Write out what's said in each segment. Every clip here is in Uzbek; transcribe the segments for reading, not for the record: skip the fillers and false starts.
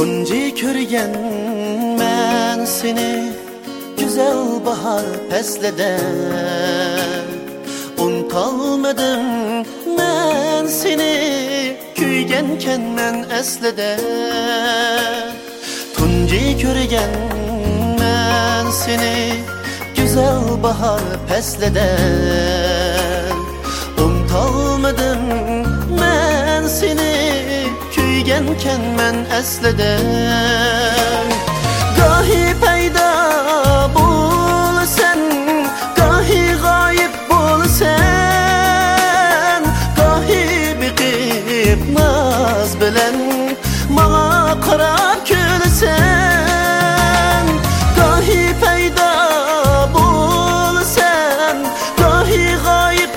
Tunji ko'rgan men seni güzel bahar peslede. Unutolmadim men seni kuyganken men eslede. Tunji ko'rgan men seni güzel bahar peslede. Unutolmadim men seni kuyganken men eslede. Gahi payda bo'lsan, gahi g'oyib bo'lsan, gahi biqib naz bilan manga qarab kulsan. Gahi payda bo'lsan, gahi g'oyib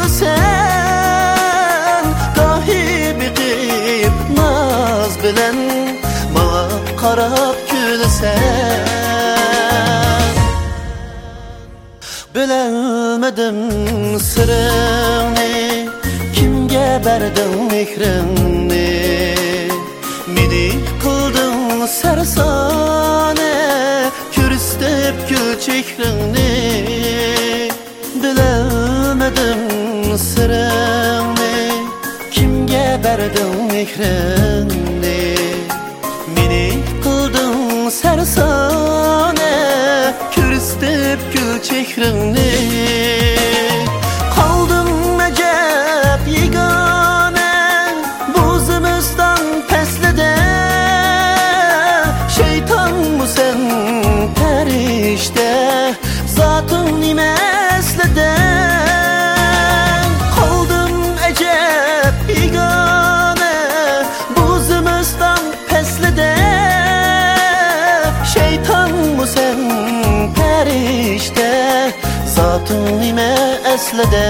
bo'lsan, gahi biqib naz bilan manga qarab kulsan. Bilmedim sırrını, kimge berdim mehrini. Meni kıldın sersane, kürstep gül çehrini. Bilmedim sırrını, kimge berdim mehrini. Meni kıldın sersane, kürstep gül çehrini. Kaldım acep yegane, buzumuzdan peslede. Şeytan mı sen perişte, zatın nime eslede. Kaldım acep yegane, buzumuzdan peslede. Şeytan mı sen perişte, zatın nime eslede.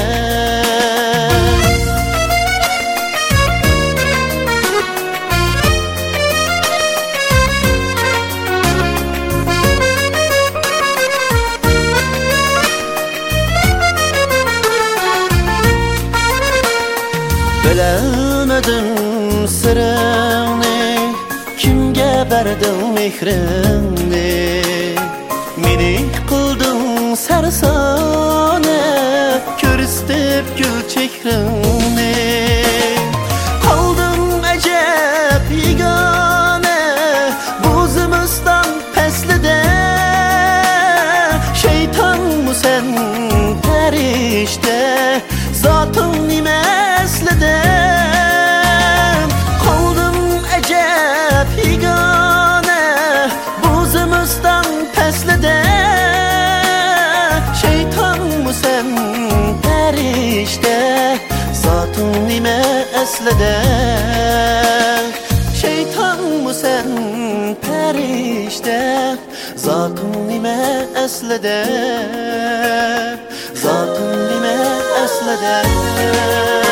Bilemedim sırrını, kimge berdim mehrini. Meni kıldın sersane, kürstep gül çehrini. Kaldım acep yegane, buzumuzdan peslede. Şeytan mı sen perişte, zatın nime eslede. Kaldım acep yegane, buzumuzdan peslede. Şeytan mı sen perişte, zatın nime eslede. Şeytan mı sen perişte, zatın nime eslede. Zatın nime eslede.